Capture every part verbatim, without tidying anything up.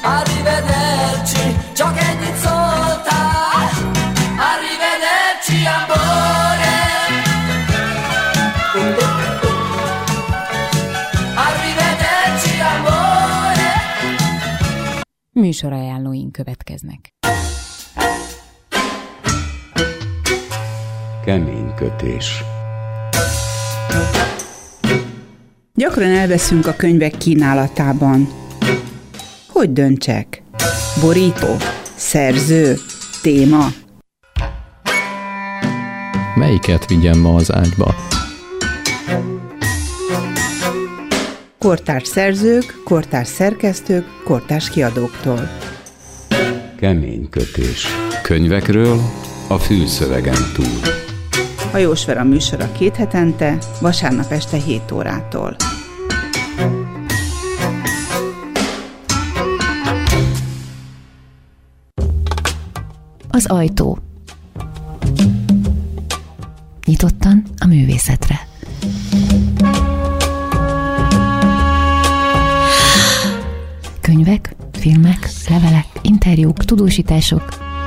Arrivederci, csak ennyit szóltál. Arrivederci, amore. Arrivederci, amore. Műsorajánlóink következnek. Kemény kötés. Gyakran elveszünk a könyvek kínálatában. Hogy döntsek? Borító? Szerző? Téma? Melyiket vigyem ma az ágyba? Kortárs szerzők, kortárs szerkesztők, kortárs kiadóktól. Kemény kötés. Könyvekről a fülszövegen túl. Hajós Vera műsora két hetente, vasárnap este hét órától. Az ajtó. Nyitottan a művészetre. Könyvek, filmek, levelek, interjúk, tudósítások.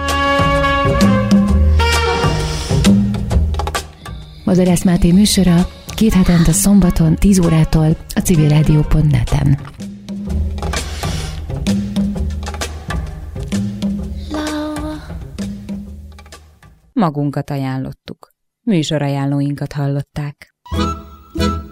Madarász Máté műsora két hetente szombaton tíz órától a civilrádió pont net-en. Magunkat ajánlottuk. Műsorajánlóinkat hallották.